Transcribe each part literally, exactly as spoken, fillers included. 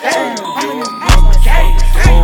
damn. I'm in this bitch like, hey,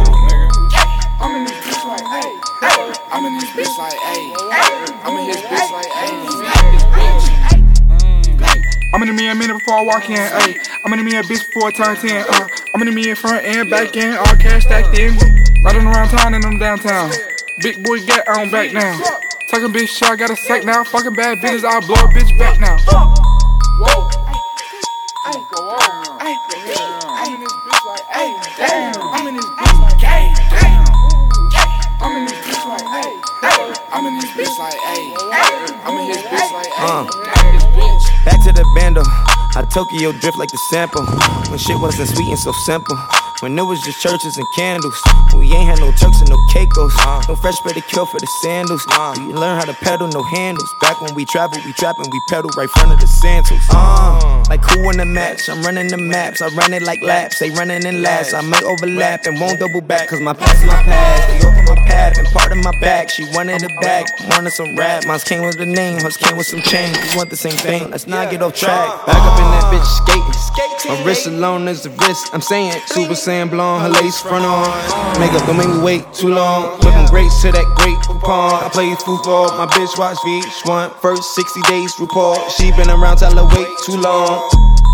I'm in this bitch like, hey, I'm in this bitch like, hey, I'm in his bitch like, hey, I'm in me a minute before I walk in, ayy. I'm in me a bitch before I turn ten, uh. I'm in me in front and back end, all cash stacked in. Riding around town and I'm downtown. Big boy get on back now. Talking bitch shit, I got a sack now. Fucking bad bitches, I'll blow a bitch back now. Whoa. Ay, go on. Ay, I'm in this bitch like, ay, damn. I'm in this bitch like, hey, damn. I'm in this bitch like, hey, I'm in this bitch like, hey, I'm in his bitch like, hey, this bitch. Back to the bando, I Tokyo drift like the sample. When shit wasn't sweet and so simple. When it was just churches and candles. We ain't had no Turks and no Caicos. No fresh pedicure for the sandals. We learn how to pedal, no handles. Back when we travel, we trappin', we pedal right front of the Santos. Uh, like who in the match? I'm running the maps. I run it like laps. They running in laps. I may overlap and won't double back. Cause my past is my past. They open my path and part of my back. She wanted it back. Wanted some rap. Mine came with the name. Hers came with some change. We want the same thing. Let's not get off track. Back up in that bitch skating. My wrist alone is the wrist. I'm saying super saiyan blonde. Her lace front on. Makeup don't make me wait too long. Whipping grapes to that great coupon. I play football. My bitch watch V H one. First sixty days report. She been around till I wait too long.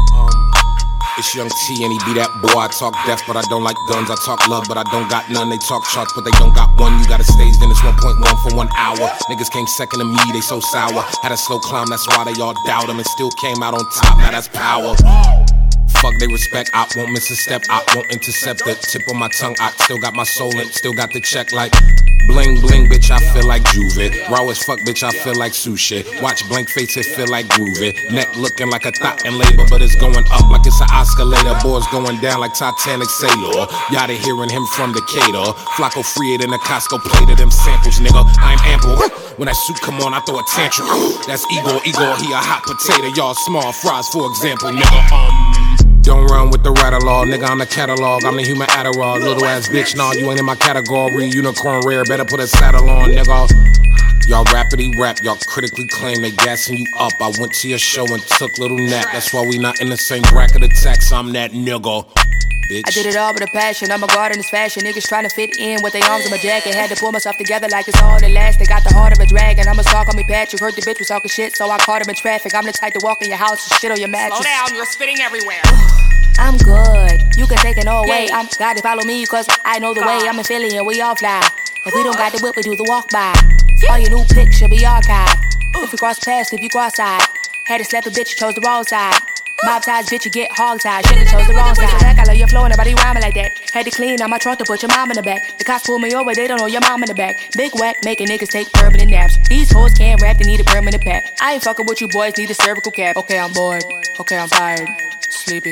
It's Young T and he be that boy. I talk death, but I don't like guns. I talk love, but I don't got none. They talk charts, but they don't got one. You got a stage, then it's one point one for one hour. Niggas came second to me, they so sour. Had a slow climb, that's why they all doubt him. And still came out on top, now that's power. Fuck they respect, I won't miss a step, I won't intercept the tip of my tongue. I still got my soul in, still got the check like bling bling, bitch, I feel like Juve. Raw as fuck, bitch, I feel like sushi. Watch blank face, it feel like groovy. Neck looking like a thought in labor, but it's going up like it's an oscillator. Boys going down like Titanic sailor. Y'all hearing him from Decatur. Flacco free it in a Costco plate of them samples, nigga. I'm ample. When that suit come on, I throw a tantrum. That's Igor, Igor, he a hot potato. Y'all small fries, for example, nigga. Um. Don't run with the rattle law, nigga, I'm the catalog, I'm the human Adderall, little ass bitch, nah, you ain't in my category, unicorn rare, better put a saddle on, nigga. Y'all rappity rap, y'all critically claim they gassing you up, I went to your show and took little nap, that's why we not in the same bracket of tax, I'm that nigga. Bitch. I did it all with a passion, I'm a god in this fashion. Niggas trying to fit in with their arms in my jacket. Had to pull myself together like it's all that last. They got the heart of a dragon, I'm a star, call me Patrick. Heard the bitch was talking shit, so I caught him in traffic. I'm the type to walk in your house and shit on your mattress. Slow down, you're spitting everywhere. I'm good, you can take it all away. I'm gotta follow me, cause I know the way. I'm in Philly and we all fly. If we don't got the whip, we do the walk by. All your new pics should be archived. If we cross paths, if you cross side. Had to slap a bitch, chose the wrong side. Mob ties, bitch, you get hog tied. Should've chose the wrong side. Back, I love your flow, nobody rhyming like that. Had to clean out my trunk to put your mom in the back. The cops pull me over, they don't know your mom in the back. Big whack, making niggas take permanent naps. These hoes can't rap, they need a permanent pack. I ain't fucking with you boys, need a cervical cap. Okay, I'm bored. Okay, I'm tired. Sleepy.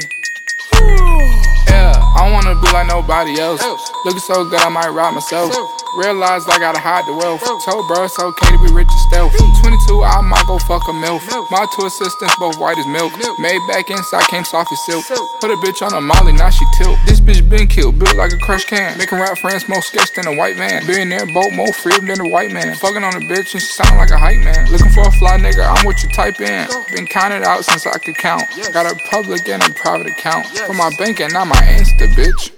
Yeah, I don't wanna be like nobody else. Looking so good, I might rob myself. Realized I gotta hide the wealth. Told bro it's okay to be rich and stealth. twenty-two, I might go fuck a MILF. My two assistants, both white as milk. Made back inside, came soft as silk. Put a bitch on a molly, now she tilt. This bitch been killed, built like a crushed can. Making rap friends more sketch than a white man. Billionaire boat more freedom than a white man. Fucking on a bitch and she sound like a hype man. Looking for a fly nigga, I'm what you type in. Been counted out since I could count. Got a public and a private account. For my bank and not my Insta, bitch.